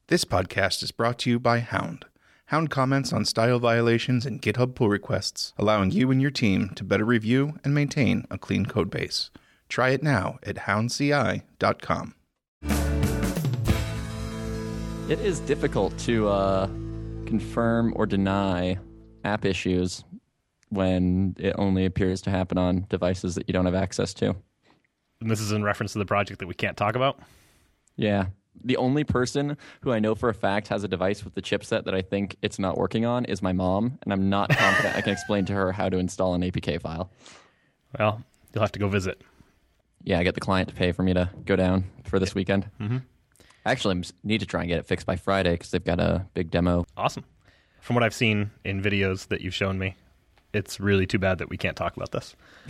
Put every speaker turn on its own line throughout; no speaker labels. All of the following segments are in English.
This podcast is brought to you by Hound. Hound comments on style violations and GitHub pull requests, allowing you and your team to better review and maintain a clean code base. Try it now at houndci.com.
It is difficult to confirm or deny app issues when it only appears to happen on devices that you don't have access to.
And this is in reference to the project that we can't talk about?
Yeah. The only person who I know for a fact has a device with the chipset that I think it's not working on is my mom, and I'm not confident I can explain to her how to install an APK file.
Well, you'll have to go visit.
Yeah, I get the client to pay for me to go down for this weekend.
Mm-hmm.
Actually, I need to try and get it fixed by Friday because they've got a big demo.
Awesome. From what I've seen in videos that you've shown me, it's really too bad that we can't talk about this.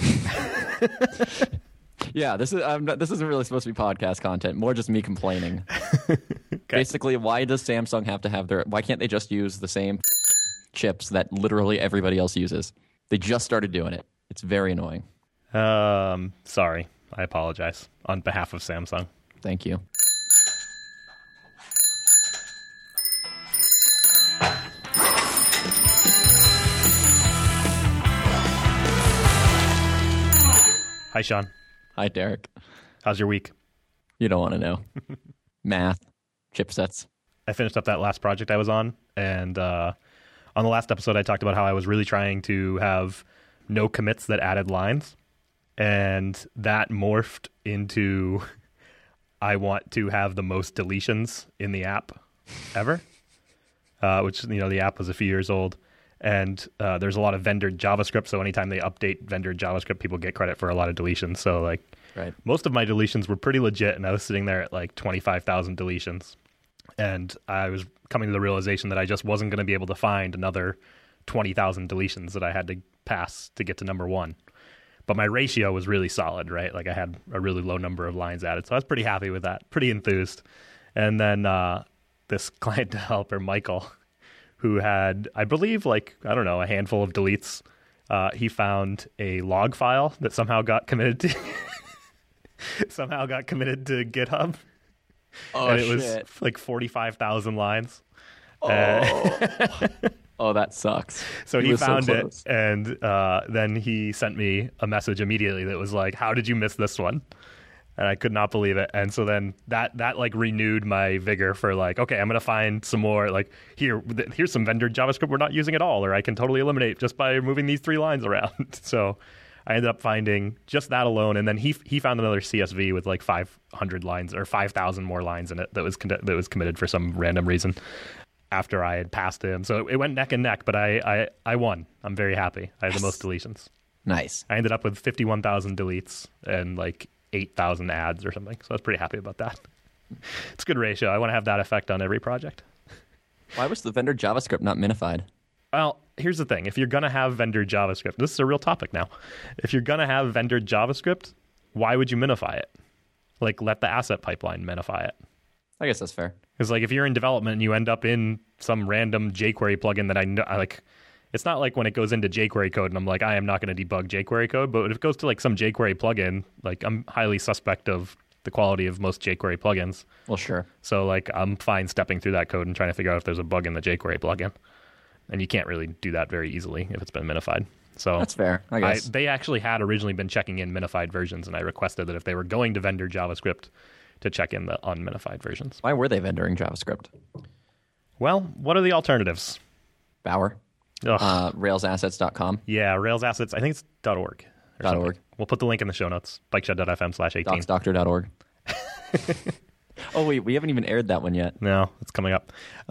Yeah, this isn't really supposed to be podcast content. More just me complaining.
Okay.
Basically, why does Samsung have to have why can't they just use the same chips that literally everybody else uses? They just started doing it. It's very annoying.
Sorry. I apologize on behalf of Samsung.
Thank you.
Hi, Sean.
Hi, Derek.
How's your week?
You don't want to know. Math, chipsets.
I finished up that last project I was on, and on the last episode I talked about how I was really trying to have no commits that added lines, and that morphed into I want to have the most deletions in the app ever, which, the app was a few years old, and there's a lot of vendor JavaScript, so anytime they update vendor JavaScript, people get credit for a lot of deletions. So
right.
Most of my deletions were pretty legit, and I was sitting there at 25,000 deletions. And I was coming to the realization that I just wasn't going to be able to find another 20,000 deletions that I had to pass to get to number one. But my ratio was really solid, right? I had a really low number of lines added. So I was pretty happy with that, pretty enthused. And then this client developer, Michael, who had, I believe, a handful of deletes, he found a log file that somehow got committed to GitHub.
Oh,
and it
shit.
was 45,000 lines.
Oh, that sucks.
So he found it,
close.
and then he sent me a message immediately that was like, how did you miss this one? And I could not believe it. And so then that renewed my vigor for okay, I'm going to find some more, here's some vendor JavaScript we're not using at all, or I can totally eliminate just by moving these 3 lines around. So I ended up finding just that alone, and then he found another CSV with 500 lines or 5,000 more lines in it that was committed for some random reason after I had passed him. So it went neck and neck, but I won. I'm very happy. I had the most deletions.
Nice.
I ended up with 51,000 deletes and 8,000 ads or something. So I was pretty happy about that. It's a good ratio. I want to have that effect on every project.
Why was the vendor JavaScript not minified?
Well, here's the thing. If you're going to have vendor JavaScript, this is a real topic now. If you're going to have vendor JavaScript, why would you minify it? Let the asset pipeline minify it.
I guess that's fair.
Because if you're in development and you end up in some random jQuery plugin that I know, it's not like when it goes into jQuery code and I'm I am not going to debug jQuery code, but if it goes to some jQuery plugin, I'm highly suspect of the quality of most jQuery plugins.
Well, sure.
So I'm fine stepping through that code and trying to figure out if there's a bug in the jQuery plugin. And you can't really do that very easily if it's been minified. So
that's fair, I guess.
They actually had originally been checking in minified versions, and I requested that if they were going to vendor JavaScript to check in the unminified versions.
Why were they vendoring JavaScript?
Well, what are the alternatives?
Bower. RailsAssets.com.
Yeah, Rails Assets. I think it's .org.
.org.
We'll put the link in the show notes. Bikeshed.fm/18.
DocsDoctor.org. Oh, wait, we haven't even aired that one yet.
No, it's coming up.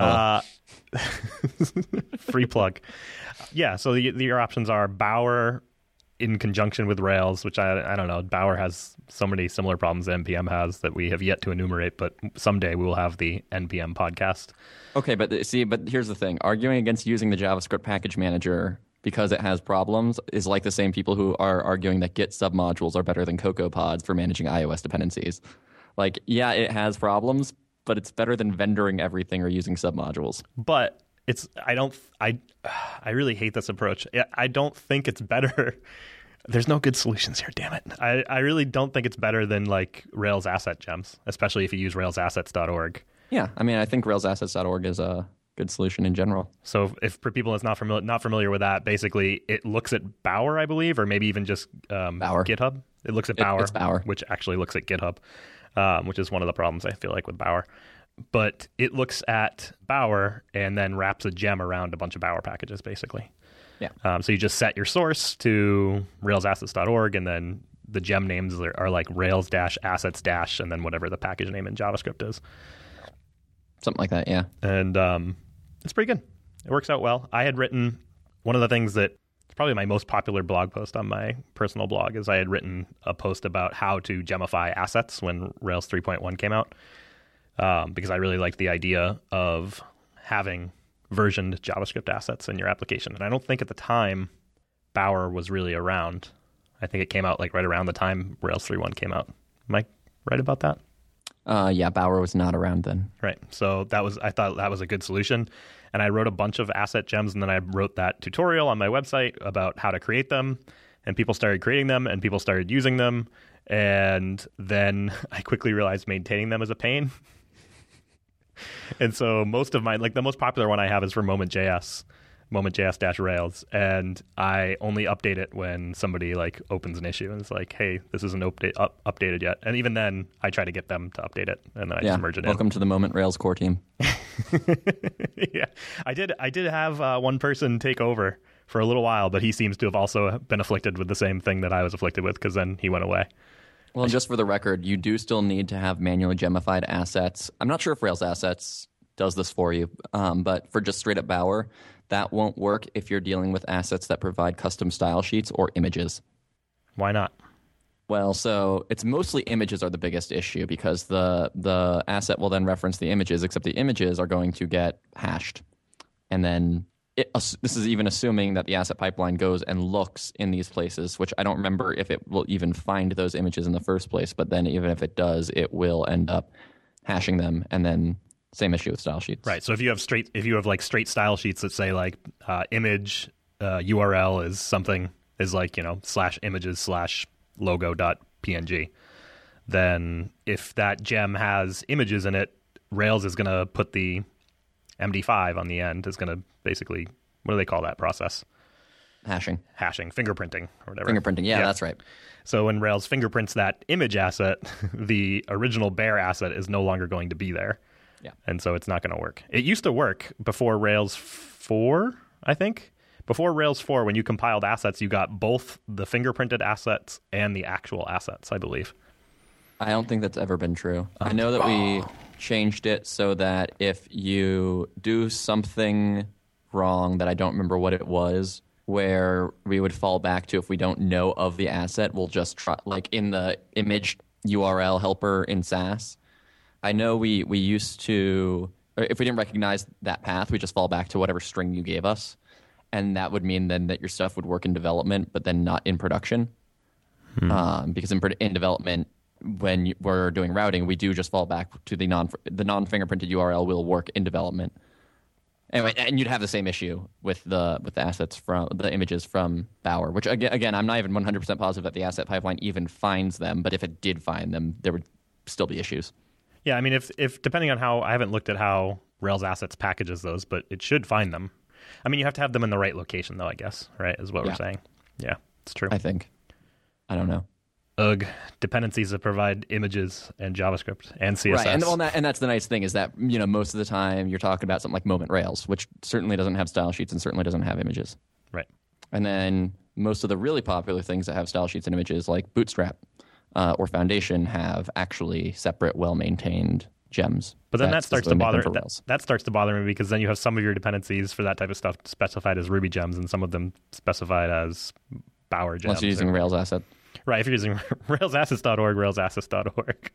Free plug. Yeah, so your options are Bower in conjunction with Rails, which I don't know. Bower has so many similar problems that NPM has that we have yet to enumerate, but someday we will have the NPM podcast.
Okay, but here's the thing. Arguing against using the JavaScript package manager because it has problems is like the same people who are arguing that Git submodules are better than CocoaPods for managing iOS dependencies. Yeah, it has problems, but it's better than vendoring everything or using submodules.
But I really hate this approach. I don't think it's better. There's no good solutions here, damn it. I really don't think it's better than Rails asset gems, especially if you use railsassets.org.
Yeah, I mean, I think railsassets.org is a good solution in general.
So if for people that's not familiar with that, basically it looks at Bower, I believe, or maybe even just
Bower.
GitHub. It looks at Bower,
It's Bower,
which actually looks at GitHub, which is one of the problems I feel like with Bower. But it looks at Bower and then wraps a gem around a bunch of Bower packages, basically.
Yeah.
So you just set your source to railsassets.org, and then the gem names are like rails-assets- and then whatever the package name in JavaScript is.
Something like that, yeah.
And it's pretty good. It works out well. I had written one of the things that it's probably my most popular blog post on my personal blog is I had written a post about how to gemify assets when Rails 3.1 came out, because I really liked the idea of having versioned JavaScript assets in your application. And I don't think at the time Bower was really around. I think it came out like right around the time Rails 3.1 came out. Am I right about that?
Yeah, Bower was not around then.
Right. So I thought that was a good solution. And I wrote a bunch of asset gems, and then I wrote that tutorial on my website about how to create them. And people started creating them, and people started using them. And then I quickly realized maintaining them is a pain. And so most of mine, like the most popular one I have is for Moment.js, Moment.js-Rails, and I only update it when somebody like opens an issue and it's like, hey, this isn't updated yet. And even then, I try to get them to update it, and then I just merge it in.
Welcome to the Moment Rails core team.
Yeah, I did have one person take over for a little while, but he seems to have also been afflicted with the same thing that I was afflicted with, because then he went away.
Well, just for the record, you do still need to have manually gemified assets. I'm not sure if Rails Assets does this for you, but for just straight up Bower, that won't work if you're dealing with assets that provide custom style sheets or images.
Why not?
Well, so it's mostly images are the biggest issue, because the asset will then reference the images, except the images are going to get hashed. And then this is even assuming that the asset pipeline goes and looks in these places, which I don't remember if it will even find those images in the first place. But then even if it does, it will end up hashing them, and then same issue with style sheets.
Right. So if you have straight style sheets that say like image URL is something is like, /images/logo.png, then if that gem has images in it, Rails is going to put the MD5 on the end, is going to basically, what do they call that process?
Hashing,
fingerprinting or whatever.
Fingerprinting, yeah, that's right.
So when Rails fingerprints that image asset, the original bare asset is no longer going to be there.
Yeah.
And so it's not going to work. It used to work before Rails 4, I think. Before Rails 4, when you compiled assets, you got both the fingerprinted assets and the actual assets, I believe.
I don't think that's ever been true. I know that we changed it so that if you do something wrong that I don't remember what it was, where we would fall back to if we don't know of the asset, we'll just try, like in the image URL helper in Sass. I know we used to, if we didn't recognize that path, we just fall back to whatever string you gave us. And that would mean then that your stuff would work in development, but then not in production. Because in development, when we're doing routing, we do just fall back to the non-fingerprinted URL will work in development. Anyway, and you'd have the same issue with the assets from the images from Bower, which again, I'm not even 100% positive that the asset pipeline even finds them, but if it did find them, there would still be issues.
Yeah, I mean, if depending on how, I haven't looked at how Rails Assets packages those, but it should find them. I mean, you have to have them in the right location, though, I guess, right, is what we're saying. Yeah, it's true.
I think. I don't know.
Ugh, dependencies that provide images and JavaScript and CSS.
Right, and that's the nice thing is that, most of the time you're talking about something like Moment Rails, which certainly doesn't have style sheets and certainly doesn't have images.
Right.
And then most of the really popular things that have style sheets and images, like Bootstrap or Foundation, have actually separate, well-maintained gems.
But then that starts to bother me, because then you have some of your dependencies for that type of stuff specified as Ruby gems and some of them specified as Bower gems.
Unless you're using Rails Asset.
Right, if you're using railsassets.org, railsassets.org.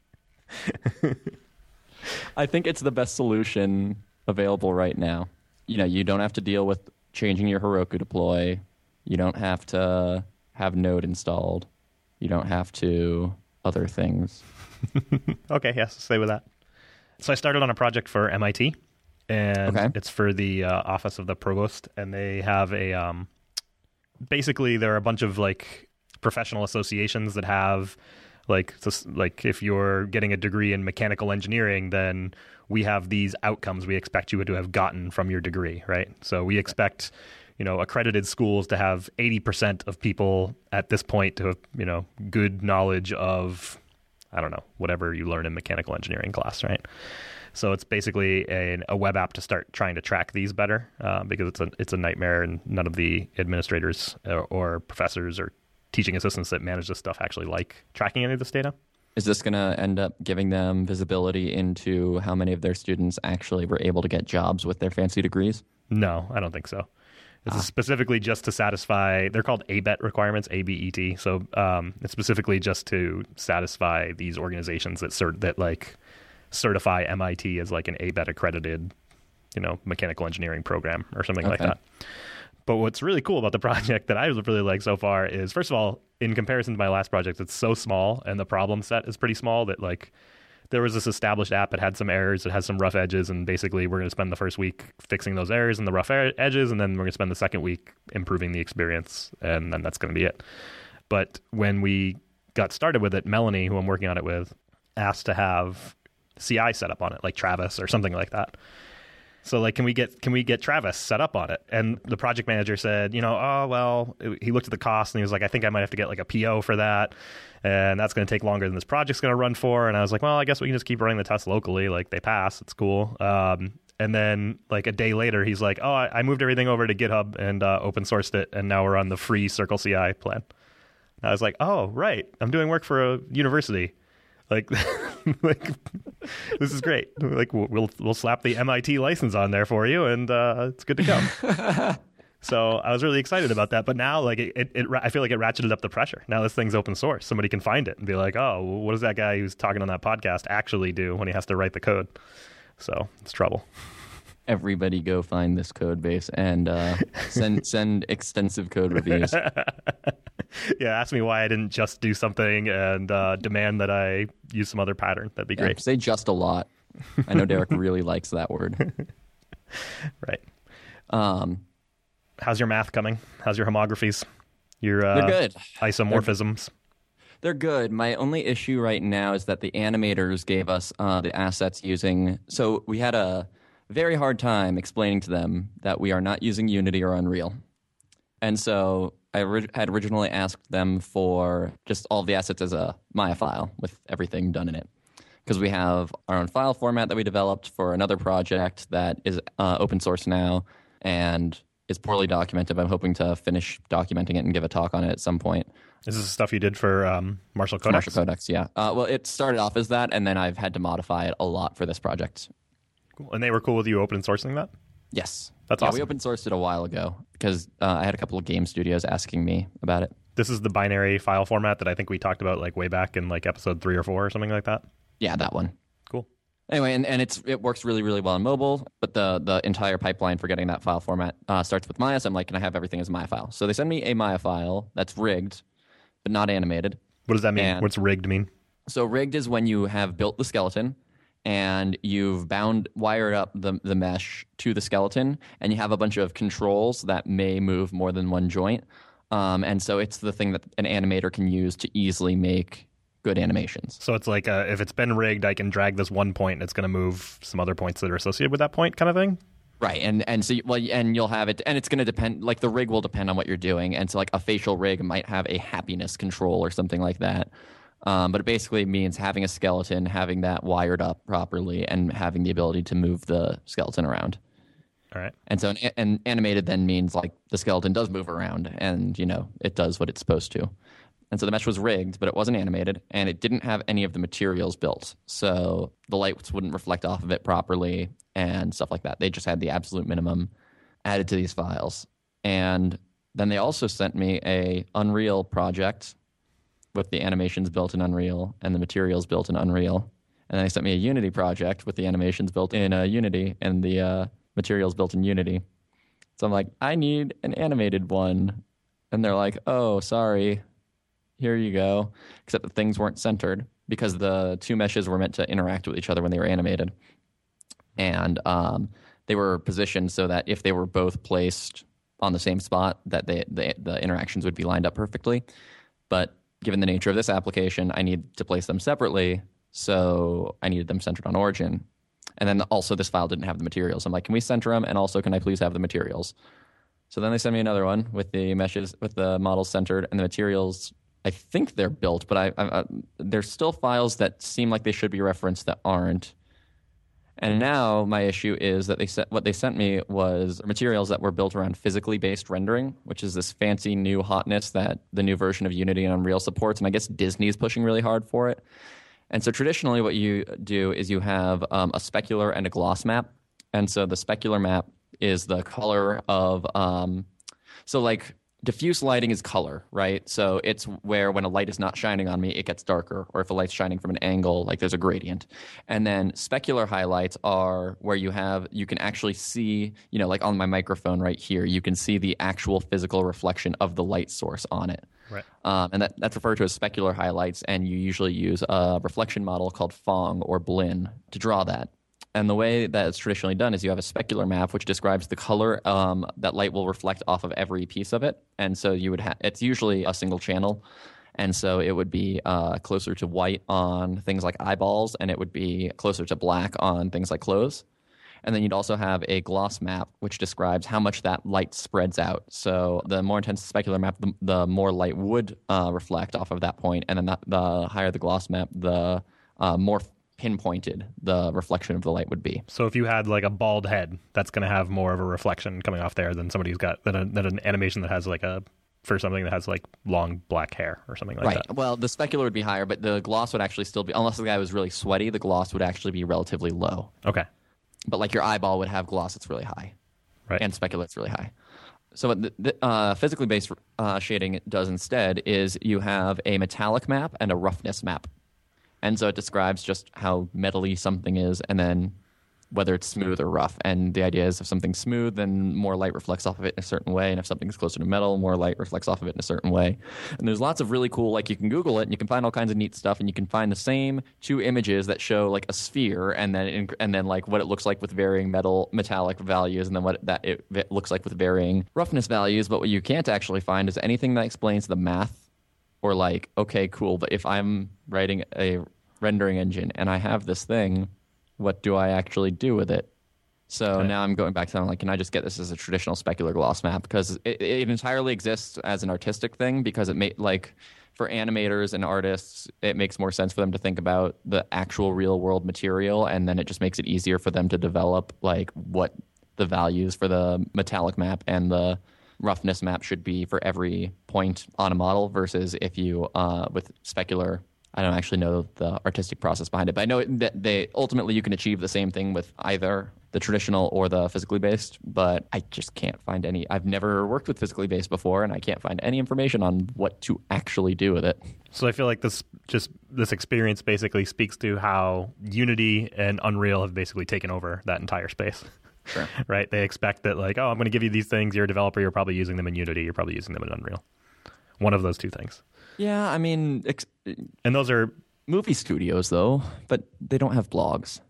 I think it's the best solution available right now. You don't have to deal with changing your Heroku deploy. You don't have to have Node installed. You don't have to other things.
Okay, yes, stay with that. So I started on a project for MIT, and it's for the Office of the Provost, and they have a basically there are a bunch of like professional associations that have Like if you're getting a degree in mechanical engineering, then we have these outcomes we expect you to have gotten from your degree, right? So we expect, accredited schools to have 80% of people at this point to have, good knowledge of, I don't know, whatever you learn in mechanical engineering class, right? So it's basically a web app to start trying to track these better because it's a nightmare, and none of the administrators or professors or teaching assistants that manage this stuff actually like tracking any of this data.
Is this going to end up giving them visibility into how many of their students actually were able to get jobs with their fancy degrees?
No, I don't think so. This is specifically just to satisfy, they're called ABET requirements, ABET. So it's specifically just to satisfy these organizations that certify MIT as like an ABET accredited, mechanical engineering program or something like that. But what's really cool about the project that I really like so far is, first of all, in comparison to my last project, it's so small and the problem set is pretty small that like there was this established app that had some errors, it has some rough edges, and basically we're going to spend the first week fixing those errors and the rough edges, and then we're going to spend the second week improving the experience, and then that's going to be it. But when we got started with it, Melanie, who I'm working on it with, asked to have CI set up on it, like Travis or something like that. So like, can we get Travis set up on it? And the project manager said, he looked at the cost and he was like, I think I might have to get like a PO for that. And that's going to take longer than this project's going to run for. And I was like, well, I guess we can just keep running the tests locally. Like they pass, it's cool. And then like a day later, he's like, oh, I moved everything over to GitHub and open sourced it. And now we're on the free Circle CI plan. And I was like, oh, right. I'm doing work for a university. Like, this is great. Like, we'll slap the MIT license on there for you, and it's good to go. So I was really excited about that. But now, like, I feel like it ratcheted up the pressure. Now this thing's open source. Somebody can find it and be like, oh, what does that guy who's talking on that podcast actually do when he has to write the code? So it's trouble.
Everybody go find this code base and send extensive code reviews.
Yeah, ask me why I didn't just do something and demand that I use some other pattern. That'd be great.
Say just a lot. I know Derek really likes that word.
Right. How's your math coming? How's your homographies? Your
They're good.
Isomorphisms?
They're good. My only issue right now is that the animators gave us the assets using... So we had a very hard time explaining to them that we are not using Unity or Unreal. And so I had originally asked them for just all of the assets as a Maya file with everything done in it. Because we have our own file format that we developed for another project that is open source now and is poorly documented. I'm hoping to finish documenting it and give a talk on it at some point.
Is this stuff you did for Marshall Codex?
Marshall Codex, yeah. Well, it started off as that, and then I've had to modify it a lot for this project.
Cool. And they were cool with you open sourcing that?
Yes.
That's awesome.
We open sourced it a while ago because I had a couple of game studios asking me about it.
This is the binary file format that I think we talked about like way back in like episode 3 or 4 or something like that?
Yeah, that one.
Cool.
Anyway, and it works really, really well on mobile, but the entire pipeline for getting that file format starts with Maya. So I'm like, can I have everything as a Maya file? So they send me a Maya file that's rigged, but not animated.
What does that mean? What's rigged mean?
So rigged is when you have built the skeleton and you've wired up the mesh to the skeleton, and you have a bunch of controls that may move more than one joint. And so it's the thing that an animator can use to easily make good animations.
So it's like if it's been rigged, I can drag this one point and it's going to move some other points that are associated with that point kind of thing?
Right, and so and you'll have it, and it's going to depend. Like the rig will depend on what you're doing, and so like a facial rig might have a happiness control or something like that. But it basically means having a skeleton, having that wired up properly, and having the ability to move the skeleton around.
All right.
And so an animated then means like the skeleton does move around, and it does what it's supposed to. And so the mesh was rigged, but it wasn't animated, and it didn't have any of the materials built. So the lights wouldn't reflect off of it properly and stuff like that. They just had the absolute minimum added to these files. And then they also sent me a Unreal project with the animations built in Unreal and the materials built in Unreal. And then they sent me a Unity project with the animations built in Unity and the materials built in Unity. So I'm like, I need an animated one. And they're like, oh, sorry. Here you go. Except that things weren't centered because the two meshes were meant to interact with each other when they were animated. And they were positioned so that if they were both placed on the same spot, that the interactions would be lined up perfectly. But given the nature of this application, I need to place them separately. So I needed them centered on origin. And then also this file didn't have the materials. I'm like, can we center them? And also, can I please have the materials? So then they send me another one with the meshes, with the models centered and the materials. I think they're built, but there's still files that seem like they should be referenced that aren't. And now my issue is that what they sent me was materials that were built around physically based rendering, which is this fancy new hotness that the new version of Unity and Unreal supports. And I guess Disney's pushing really hard for it. And so traditionally what you do is you have a specular and a gloss map. And so the specular map is the color of so like diffuse lighting is color, right? So it's where when a light is not shining on me, it gets darker. Or if a light's shining from an angle, like there's a gradient. And then specular highlights are where you can actually see, like on my microphone right here, you can see the actual physical reflection of the light source on it.
Right.
And that's referred to as specular highlights, and you usually use a reflection model called Phong or Blinn to draw that. And the way that it's traditionally done is you have a specular map which describes the color that light will reflect off of every piece of it. And so you would it's usually a single channel. And so it would be closer to white on things like eyeballs, and it would be closer to black on things like clothes. And then you'd also have a gloss map, which describes how much that light spreads out. So the more intense specular map, the more light would reflect off of that point. And then the higher the gloss map, the more pinpointed the reflection of the light would be.
So if you had like a bald head, that's going to have more of a reflection coming off there than somebody who's got than an animation that has for something that has like long black hair or something like that.
Right. Well, the specular would be higher, but the gloss would actually still be, unless the guy was really sweaty, the gloss would actually be relatively low.
Okay.
But like your eyeball would have gloss that's really high,
right,
and specular that's really high. So what the physically based shading does instead is you have a metallic map and a roughness map. And so it describes just how metally something is, and then whether it's smooth or rough. And the idea is if something's smooth, then more light reflects off of it in a certain way. And if something's closer to metal, more light reflects off of it in a certain way. And there's lots of really cool, like you can Google it and you can find all kinds of neat stuff, and you can find the same two images that show like a sphere and then like what it looks like with varying metallic values, and then what it looks like with varying roughness values. But what you can't actually find is anything that explains the math, or like, okay, cool, but if I'm writing a rendering engine and I have this thing, what do I actually do with it? So now I'm going back to like, can I just get this as a traditional specular gloss map? Because it entirely exists as an artistic thing, because for animators and artists, it makes more sense for them to think about the actual real world material, and then it just makes it easier for them to develop like what the values for the metallic map and the roughness map should be for every point on a model, versus if you with specular, I don't actually know the artistic process behind it, but I know that ultimately you can achieve the same thing with either the traditional or the physically based, but I just can't find any. I've never worked with physically based before, and I can't find any information on what to actually do with it.
So I feel like this experience basically speaks to how Unity and Unreal have basically taken over that entire space.
Sure.
Right? They expect that like, I'm going to give you these things. You're a developer. You're probably using them in Unity. You're probably using them in Unreal. One of those two things.
Yeah, I mean...
and those are...
movie studios, though, but they don't have blogs.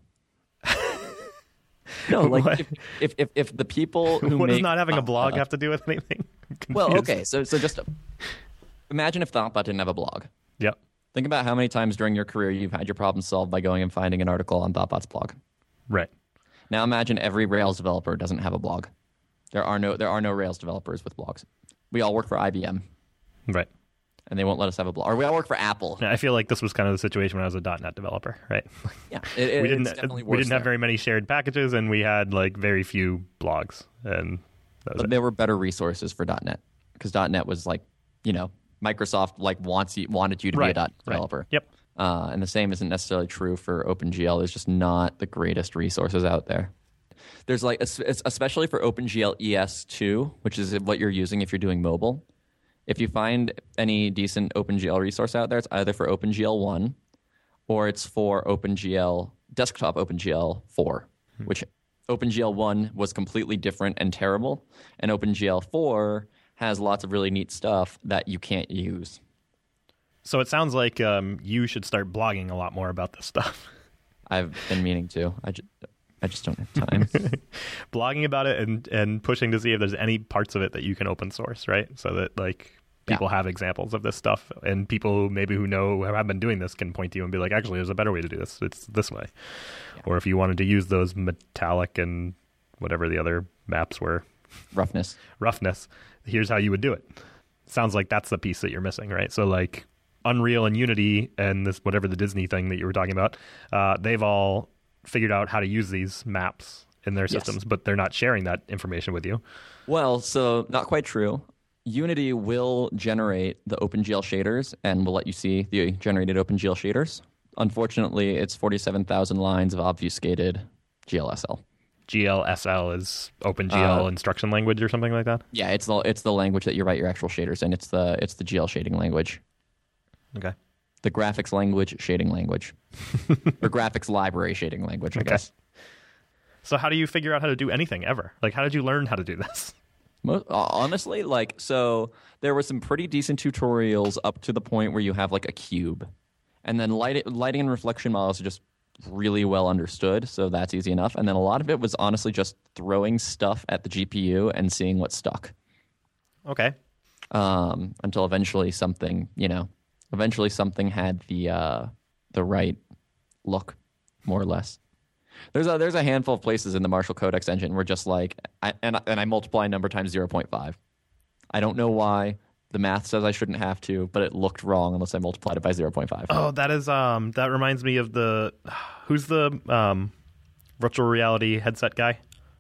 No, like, if the people who
what
make...
does not having a blog have to do with anything?
Well, okay, so just imagine if Thoughtbot didn't have a blog.
Yep.
Think about how many times during your career you've had your problem solved by going and finding an article on Thoughtbot's blog.
Right.
Now imagine every Rails developer doesn't have a blog. There are no Rails developers with blogs. We all work for IBM.
Right.
And they won't let us have a blog. Or we all work for Apple.
I feel like this was kind of the situation when I was a .NET developer, right?
Yeah,
we didn't
definitely
have very many shared packages, and we had like very few blogs, and that was
but there were better resources for .NET, because .NET was like, Microsoft like wanted you to be a .NET developer.
Right. Yep.
And the same isn't necessarily true for OpenGL. There's just not the greatest resources out there. There's like, especially for OpenGL ES2, which is what you're using if you're doing mobile. If you find any decent OpenGL resource out there, it's either for OpenGL 1 or it's for OpenGL, desktop OpenGL 4, which OpenGL 1 was completely different and terrible, and OpenGL 4 has lots of really neat stuff that you can't use.
So it sounds like you should start blogging a lot more about this stuff.
I've been meaning to. I just don't have time.
Blogging about it and pushing to see if there's any parts of it that you can open source, right? So that like people have examples of this stuff, and people who have been doing this can point to you and be like, actually, there's a better way to do this. It's this way. Yeah. Or if you wanted to use those metallic and whatever the other maps were.
Roughness.
Here's how you would do it. Sounds like that's the piece that you're missing, right? So like Unreal and Unity and this whatever the Disney thing that you were talking about, they've all figured out how to use these maps in their systems, but they're not sharing that information with you.
Well, so not quite true. Unity will generate the OpenGL shaders and will let you see the generated OpenGL shaders. Unfortunately, it's 47,000 lines of obfuscated GLSL.
GLSL is OpenGL instruction language or something like that?
Yeah, it's the language that you write your actual shaders in. It's the GL shading language.
Okay.
The graphics language shading language. Or graphics library shading language, I guess.
So how do you figure out how to do anything ever? Like, how did you learn how to do this?
Honestly, so there were some pretty decent tutorials up to the point where you have like a cube. And then lighting and reflection models are just really well understood, so that's easy enough. And then a lot of it was honestly just throwing stuff at the GPU and seeing what stuck.
Okay.
Until eventually something had the right look, more or less. There's a handful of places in the Marshall Codex engine where just like I multiply a number times 0.5. I don't know why. The math says I shouldn't have to, but it looked wrong unless I multiplied it by 0.5.
Oh, that is that reminds me of who's the virtual reality headset guy?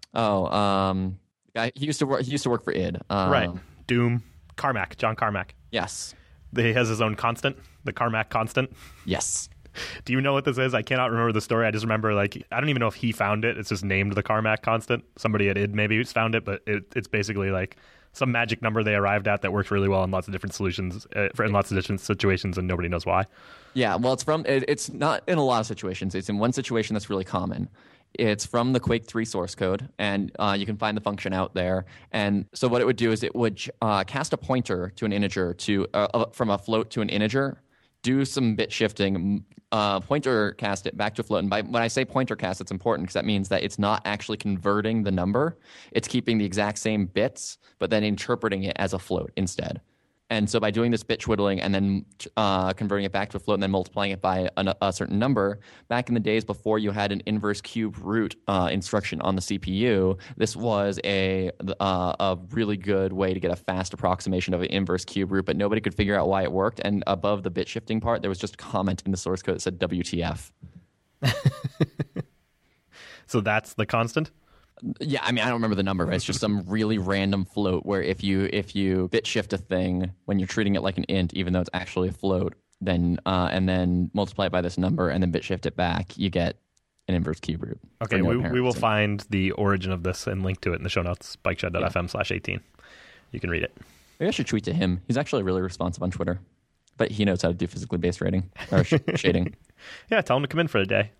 Oh, guy he used to work for id.
Right. Doom. Carmack, John Carmack.
Yes.
He has his own constant, the Carmack constant.
Yes.
Do you know what this is? I cannot remember the story. I just remember, like, I don't even know if he found it. It's just named the Carmack constant. Somebody at id maybe found it, but it's basically like some magic number they arrived at that works really well in lots of different solutions, in lots of different situations, and nobody knows why.
Yeah, well, it's not in a lot of situations. It's in one situation that's really common. It's from the Quake 3 source code, and you can find the function out there. And so what it would do is it would cast a pointer to an integer from a float to an integer, do some bit shifting, pointer cast it back to a float. And when I say pointer cast, it's important because that means that it's not actually converting the number. It's keeping the exact same bits, but then interpreting it as a float instead. And so by doing this bit twiddling and then converting it back to a float and then multiplying it by a certain number, back in the days before you had an inverse cube root instruction on the CPU, this was a really good way to get a fast approximation of an inverse cube root, but nobody could figure out why it worked. And above the bit shifting part, there was just a comment in the source code that said WTF.
So that's the constant?
Yeah, I mean, I don't remember the number. It's just some really random float where if you bit shift a thing when you're treating it like an int, even though it's actually a float, then and then multiply it by this number and then bit shift it back, you get an inverse cube root.
Okay, we will find the origin of this and link to it in the show notes, bikeshed.fm/18. You can read it.
Maybe I should tweet to him. He's actually really responsive on Twitter, but he knows how to do physically based rating or shading.
Yeah, tell him to come in for a day.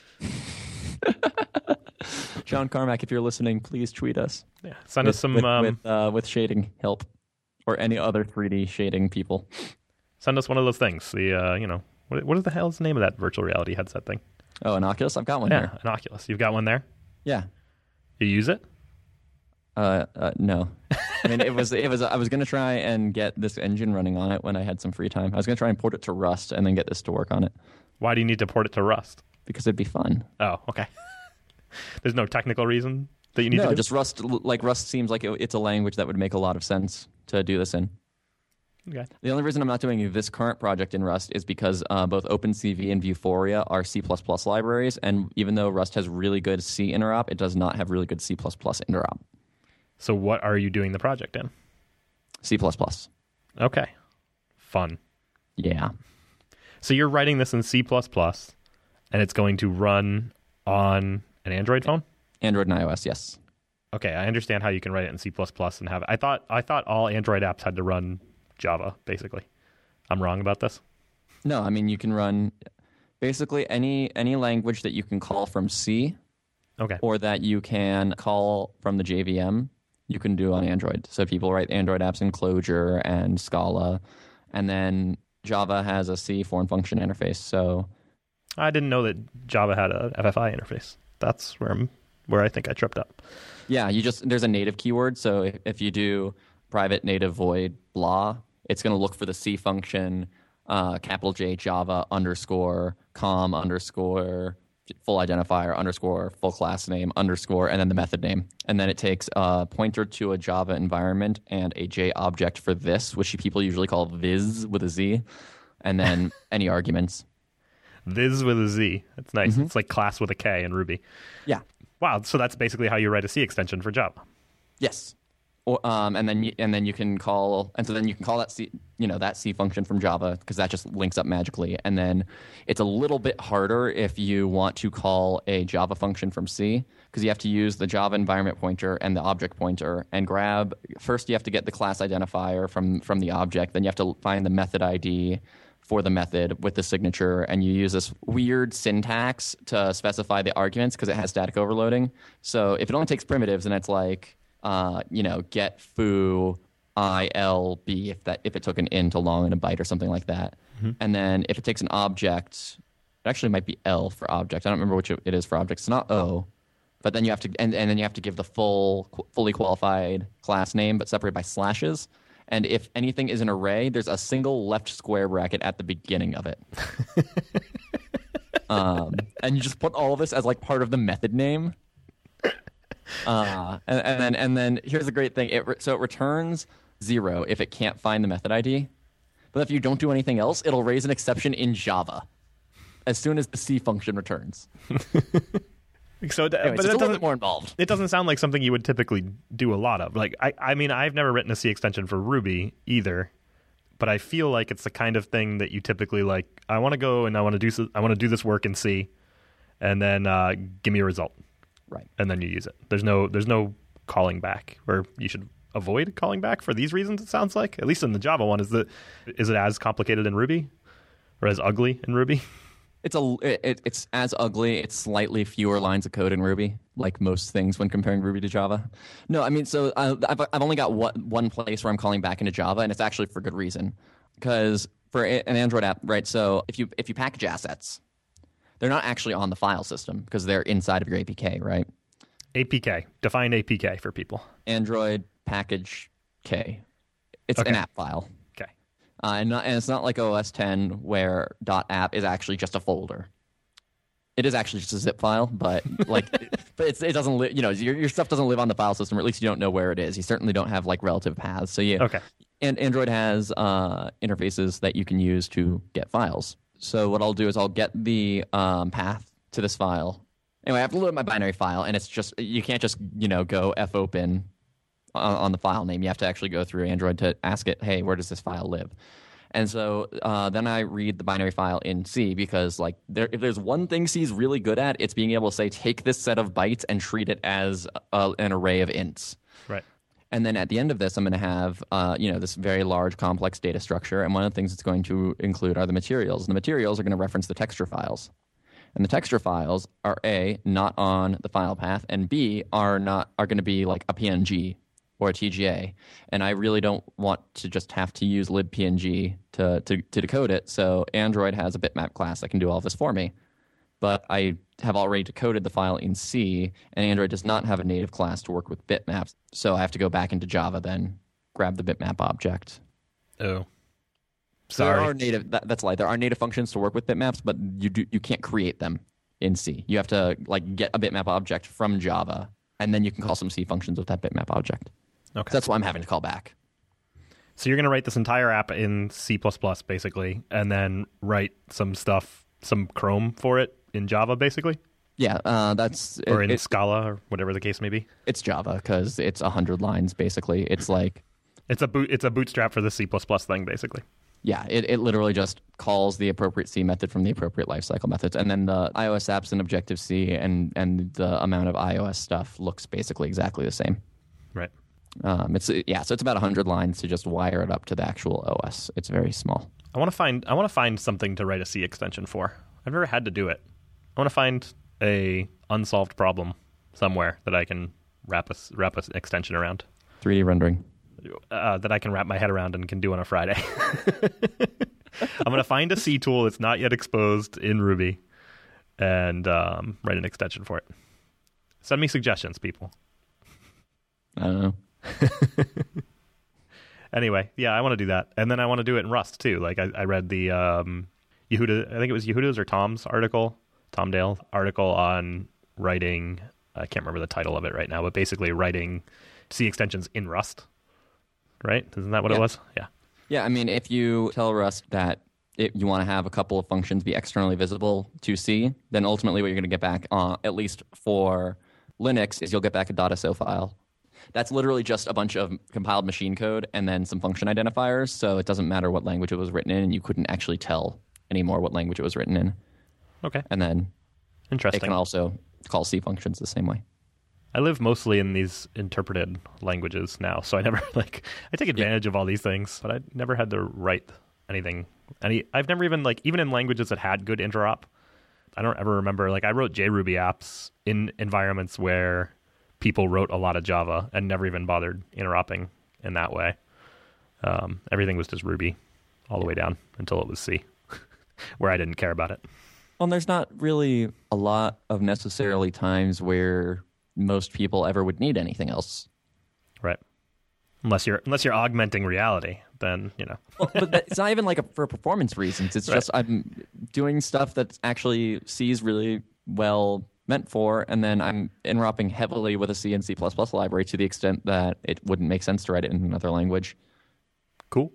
John Carmack, if you're listening, please tweet us.
Yeah, send us some
with shading help or any other 3D shading people.
Send us one of those things. The what is the hell is the name of that virtual reality headset thing?
Oh, an Oculus. I've got one here.
An Oculus. You've got one there?
Yeah.
You use it?
No. I mean, it was. I was going to try and get this engine running on it when I had some free time. I was going to try and port it to Rust and then get this to work on it.
Why do you need to port it to Rust?
Because it'd be fun.
Oh, okay. There's no technical reason that you need to do?
No, just Rust. Like Rust seems like it's a language that would make a lot of sense to do this in.
Okay.
The only reason I'm not doing this current project in Rust is because both OpenCV and Vuforia are C++ libraries, and even though Rust has really good C interop, it does not have really good C++ interop.
So what are you doing the project in?
C++.
Okay. Fun.
Yeah.
So you're writing this in C++, and it's going to run on an Android phone?
Android and iOS, yes.
Okay, I understand how you can write it in C++ and have it. I thought all Android apps had to run Java, basically. I'm wrong about this?
No, I mean, you can run basically any language that you can call from C,
okay,
or that you can call from the JVM, you can do on Android. So people write Android apps in Clojure and Scala, and then Java has a C foreign function interface, so...
I didn't know that Java had a FFI interface. That's where I think I tripped up.
Yeah, there's a native keyword. So if you do private native void blah, it's going to look for the C function, capital J Java underscore com underscore full identifier underscore full class name underscore and then the method name. And then it takes a pointer to a Java environment and a J object for this, which people usually call viz with a Z, and then any arguments.
Viz with a Z. That's nice. It's like class with a K in Ruby.
Yeah.
Wow. So that's basically how you write a C extension for Java.
Yes. Or, and then you can call that C, that C function from Java, because that just links up magically. And then it's a little bit harder if you want to call a Java function from C, because you have to use the Java environment pointer and the object pointer and first you have to get the class identifier from the object, then you have to find the method ID for the method with the signature, and you use this weird syntax to specify the arguments because it has static overloading. So if it only takes primitives, then it's like get foo ilb if it took an int along in a byte or something like that. And then if it takes an object, it actually might be L for object. I don't remember which it is for object. It's not O. But then you have to and then you have to give the fully qualified class name, but separated by slashes. And if anything is an array, there's a single left square bracket at the beginning of it. And you just put all of this as like part of the method name. And then here's the great thing. It returns 0 if it can't find the method ID. But if you don't do anything else, it'll raise an exception in Java as soon as the C function returns.
So,
Anyways,
but
it's a
it
little bit more involved.
It doesn't sound like something you would typically do a lot of. Like, I mean, I've never written a C extension for Ruby either, but I feel like it's the kind of thing that you typically like. I want to go and I want to do this work in C, and then give me a result.
Right.
And then you use it. There's no calling back, or you should avoid calling back for these reasons. It sounds like, at least in the Java one, is it as complicated in Ruby, or as ugly in Ruby?
It's as ugly. It's slightly fewer lines of code in Ruby, like most things when comparing Ruby to Java. No, I mean, so I've only got one place where I'm calling back into Java, and it's actually for good reason. Because for an Android app, right? So if you package assets, they're not actually on the file system because they're inside of your APK, right?
APK. Define APK for people.
Android package K. It's
Okay.
an app file.
Okay.
And it's not like OS 10 where .app is actually just a folder. It is actually just a zip file, but it doesn't live. Your stuff doesn't live on the file system, or at least you don't know where it is. You certainly don't have like relative paths. So
Okay.
And Android has interfaces that you can use to get files. So what I'll do is I'll get the path to this file. Anyway, I have to load my binary file, and it's just you can't just go fopen on the file name. You have to actually go through Android to ask it, hey, where does this file live? And so then I read the binary file in C, because if there's one thing C is really good at, it's being able to say, take this set of bytes and treat it as an array of ints.
Right.
And then at the end of this, I'm going to have this very large, complex data structure. And one of the things it's going to include are the materials. And the materials are going to reference the texture files. And the texture files are A, not on the file path, and B, are going to be like a PNG or a TGA. And I really don't want to just have to use libpng to decode it. So Android has a bitmap class that can do all this for me. But I have already decoded the file in C, and Android does not have a native class to work with bitmaps. So I have to go back into Java, then grab the bitmap object.
Oh.
So there are native. That's like there are native functions to work with bitmaps, but you can't create them in C. You have to get a bitmap object from Java, and then you can call some C functions with that bitmap object.
Okay.
So that's why I'm having to call back.
So you're going to write this entire app in C++, basically, and then write some Chrome for it in Java, basically?
Yeah,
or in Scala, or whatever the case may be.
It's Java because it's 100 lines, basically. It's like
it's a bootstrap for the C++ thing, basically.
Yeah, it literally just calls the appropriate C method from the appropriate lifecycle methods, and then the iOS apps in Objective-C and the amount of iOS stuff looks basically exactly the same.
Right.
So it's about 100 lines to just wire it up to the actual OS. It's very small.
I want to find something to write a C extension for. I've never had to do it. I want to find a unsolved problem somewhere that I can wrap an extension around.
3D rendering.
That I can wrap my head around and can do on a Friday. I'm going to find a C tool that's not yet exposed in Ruby and write an extension for it. Send me suggestions, people.
I don't know.
Anyway, yeah, I want to do that. And then I want to do it in Rust, too. Like, I read the Yehuda, I think it was Yehuda's or Tom's article, Tom Dale article on writing, I can't remember the title of it right now, but basically writing C extensions in Rust, right? Isn't that what it was? Yeah.
Yeah, I mean, if you tell Rust that you want to have a couple of functions be externally visible to C, then ultimately what you're going to get back, at least for Linux, is you'll get back a .so file. That's literally just a bunch of compiled machine code and then some function identifiers, so it doesn't matter what language it was written in, and you couldn't actually tell anymore what language it was written in.
Okay.
And then
interesting.
It can also call C functions the same way.
I live mostly in these interpreted languages now, so I never I take advantage of all these things, but I never had to write anything. I've never even in languages that had good interop, I don't ever remember, I wrote JRuby apps in environments where people wrote a lot of Java and never even bothered interroping in that way. Everything was just Ruby all the way down until it was C, where I didn't care about it.
Well, there's not really a lot of necessarily times where most people ever would need anything else.
Right. Unless you're augmenting reality, then,
Well, but it's not even for performance reasons. It's just I'm doing stuff that actually C is really well meant for, and then I'm interrupting heavily with a C and C++ library to the extent that it wouldn't make sense to write it in another language.
Cool.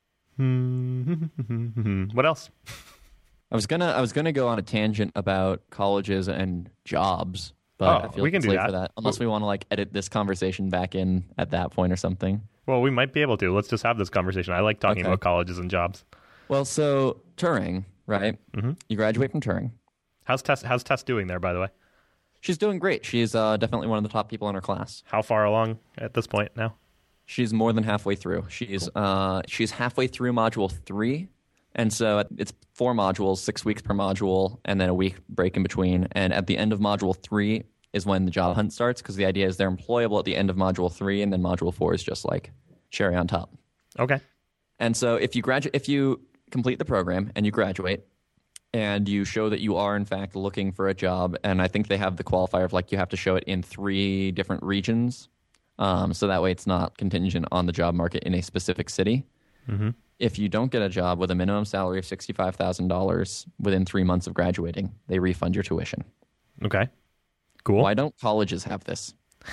What else?
I was gonna go on a tangent about colleges and jobs, but I feel
we can
it's
do
late
that.
for that. Unless we want to edit this conversation back in at that point or something.
Well, we might be able to. Let's just have this conversation. I like talking about colleges and jobs.
Well, so Turing, right? Mm-hmm. You graduate from Turing.
How's Tess doing there, by the way?
She's doing great. She's definitely one of the top people in her class.
How far along at this point now?
She's more than halfway through. She's halfway through module 3. And so it's 4 modules, 6 weeks per module, and then a week break in between. And at the end of module 3 is when the job hunt starts, because the idea is they're employable at the end of module 3, and then module 4 is just cherry on top.
Okay.
And so if you complete the program and you graduate, and you show that you are in fact looking for a job, and I think they have the qualifier of you have to show it in 3 different regions, so that way it's not contingent on the job market in a specific city. Mm-hmm. If you don't get a job with a minimum salary of $65,000 within 3 months of graduating, they refund your tuition.
Okay. Cool.
Why don't colleges have this?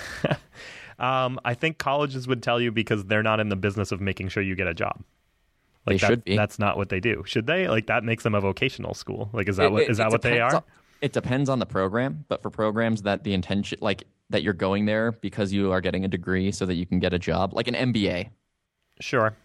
I think colleges would tell you because they're not in the business of making sure you get a job.
They should be.
That's not what they do. Should they? That makes them a vocational school. Is that what they are?
It depends on the program, but for programs that the intention, that you're going there because you are getting a degree so that you can get a job, like an MBA.
Sure.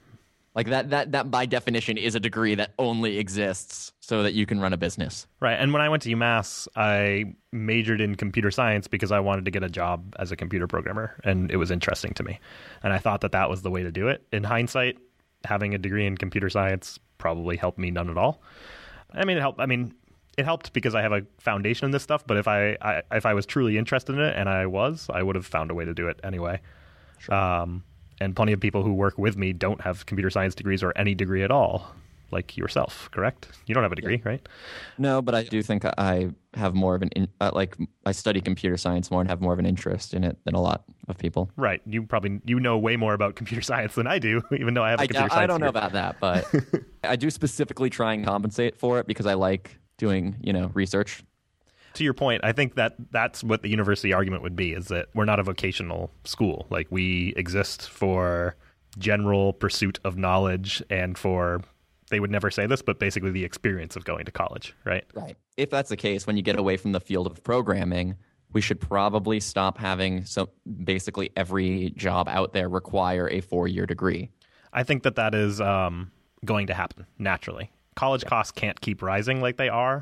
That by definition is a degree that only exists so that you can run a business.
Right. And when I went to UMass, I majored in computer science because I wanted to get a job as a computer programmer, and it was interesting to me. And I thought that was the way to do it. In hindsight, having a degree in computer science probably helped me none at all. I mean, it helped because I have a foundation in this stuff, but if I was truly interested in it, and I would have found a way to do it anyway. Sure. And plenty of people who work with me don't have computer science degrees or any degree at all, like yourself, correct? You don't have a degree, right?
No, but I do think I have more of I study computer science more and have more of an interest in it than a lot of people.
Right. You know way more about computer science than I do, even though I have a computer science
I don't
degree.
know about that, but I do specifically try and compensate for it because I like doing, research.
To your point, I think that's what the university argument would be, is that we're not a vocational school. We exist for general pursuit of knowledge and for, they would never say this, but basically the experience of going to college, right?
Right. If that's the case, when you get away from the field of programming, we should probably stop having basically every job out there require a 4-year degree.
I think that is going to happen naturally. College costs can't keep rising like they are,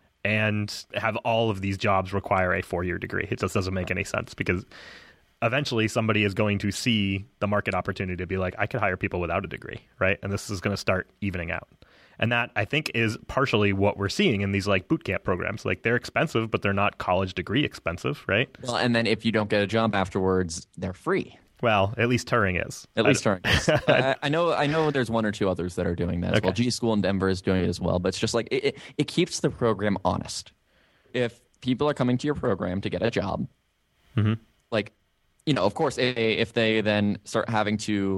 and have all of these jobs require a 4-year degree. It just doesn't make any sense, because eventually somebody is going to see the market opportunity to be like, I could hire people without a degree, right? And this is going to start evening out. And that, I think, is partially what we're seeing in these boot camp programs. They're expensive, but they're not college degree expensive, right?
Well, and then if you don't get a job afterwards, they're free.
Well, at least Turing is.
At least Turing is. I know there's 1 or 2 others that are doing that as well. G School in Denver is doing it as well. But it's just it keeps the program honest. If people are coming to your program to get a job,
mm-hmm.
of course, if they then start having to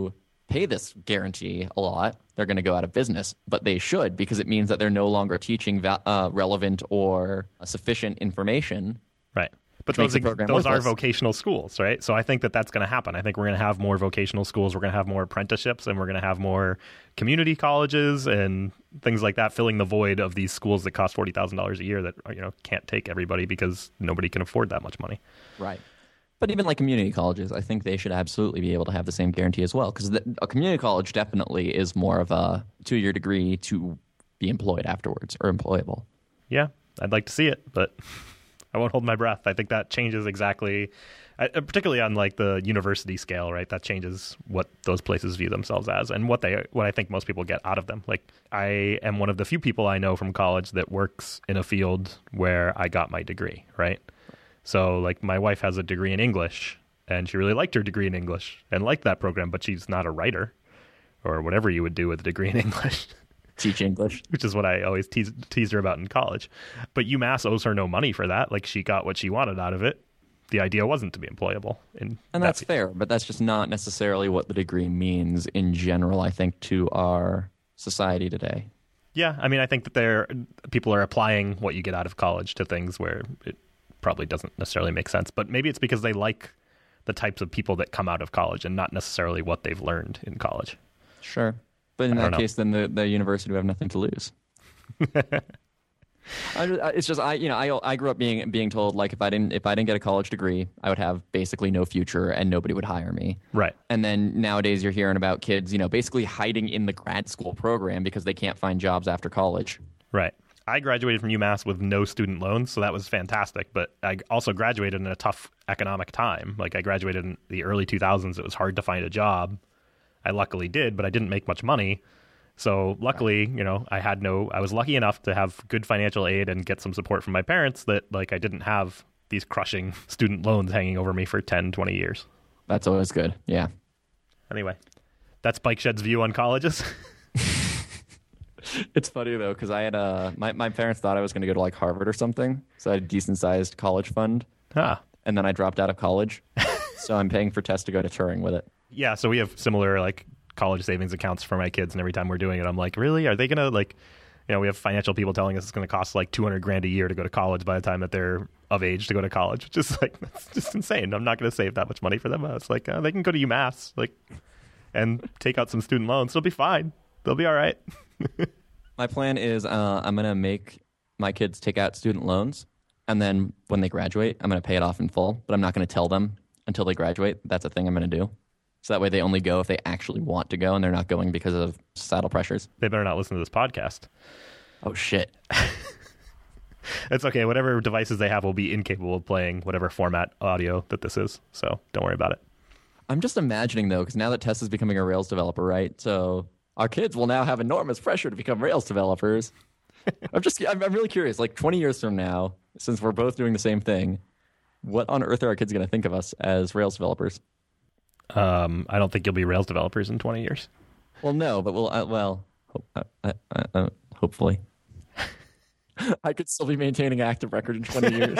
pay this guarantee a lot, they're going to go out of business. But they should, because it means that they're no longer teaching relevant or sufficient information.
Right. But
makes
those
the program
are
worthless.
vocational schools, right? So I think that that's going to happen. I think we're going to have more vocational schools. We're going to have more apprenticeships, and we're going to have more community colleges and things like that, filling the void of these schools that cost $40,000 a year that can't take everybody because nobody can afford that much money.
Right. But even like community colleges, I think they should absolutely be able to have the same guarantee as well, because a community college definitely is more of a 2-year degree to be employed afterwards or employable.
Yeah, I'd like to see it, but I won't hold my breath. I think that changes exactly, particularly on like the university scale, right? That changes what those places view themselves as and what I think most people get out of them. Like, I am one of the few people I know from college that works in a field where I got my degree, right? So like my wife has a degree in English, and she really liked her degree in English and liked that program, but she's not a writer or whatever you would do with a degree in English.
Teach English.
Which is what I always teased her about in college. But UMass owes her no money for that. Like, she got what she wanted out of it. The idea wasn't to be employable.
And that's fair, but that's just not necessarily what the degree means in general, I think, to our society today.
Yeah, I mean, I think that people are applying what you get out of college to things where it probably doesn't necessarily make sense. But maybe it's because they like the types of people that come out of college and not necessarily what they've learned in college.
Sure. But in that case, then the university would have nothing to lose. It's just I grew up being told, like, if I didn't get a college degree, I would have basically no future and nobody would hire me.
Right.
And then nowadays you're hearing about kids, basically hiding in the grad school program because they can't find jobs after college.
Right. I graduated from UMass with no student loans, so that was fantastic. But I also graduated in a tough economic time. Like, I graduated in the early 2000s. It was hard to find a job. I luckily did, but I didn't make much money. So luckily, I was lucky enough to have good financial aid and get some support from my parents that, like, I didn't have these crushing student loans hanging over me for 10, 20 years.
That's always good. Yeah.
Anyway, that's Bike Shed's view on colleges.
It's funny, though, because I had my parents thought I was going to go to, like, Harvard or something. So I had a decent-sized college fund. And then I dropped out of college. So I'm paying for tests to go to Turing with it.
Yeah, so we have similar, like, college savings accounts for my kids, and every time we're doing it, I'm like, really? Are they going to, like, we have financial people telling us it's going to cost like $200,000 a year to go to college by the time that they're of age to go to college, which is like, that's just insane. I'm not going to save that much money for them. It's like, they can go to UMass, like, and take out some student loans. They'll be fine. They'll be all right.
My plan is I'm going to make my kids take out student loans, and then when they graduate, I'm going to pay it off in full, but I'm not going to tell them until they graduate. That's a thing I'm going to do. So that way they only go if they actually want to go, and they're not going because of societal pressures.
They better not listen to this podcast.
Oh, shit.
It's okay. Whatever devices they have will be incapable of playing whatever format audio that this is. So don't worry about it.
I'm just imagining, though, because now that Tess is becoming a Rails developer, right? So our kids will now have enormous pressure to become Rails developers. I'm really curious, like 20 years from now, since we're both doing the same thing, what on earth are our kids going to think of us as Rails developers?
I don't think you'll be Rails developers in 20 years.
Well, no, but hopefully. I could still be maintaining an active record in 20 years.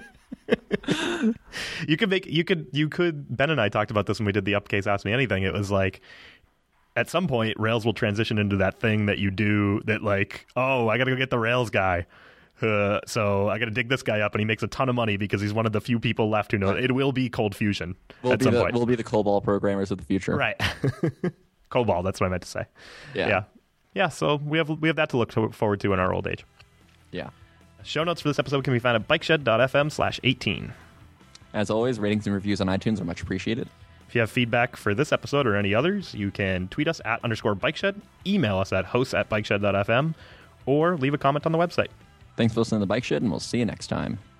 You could, Ben and I talked about this when we did the Upcase Ask Me Anything. It was like, at some point, Rails will transition into that thing that you do that, like, oh, I got to go get the Rails guy. So I got to dig this guy up, and he makes a ton of money because he's one of the few people left who know it will be Cold Fusion at some point.
We'll be the COBOL programmers of the future.
Right. COBOL, that's what I meant to say. Yeah, so we have that to look forward to in our old age.
Yeah.
Show notes for this episode can be found at bikeshed.fm/18.
As always, ratings and reviews on iTunes are much appreciated.
If you have feedback for this episode or any others, you can tweet us at _bikeshed, email us at hosts@bikeshed.fm, or leave a comment on the website.
Thanks for listening to The Bike Shed, and we'll see you next time.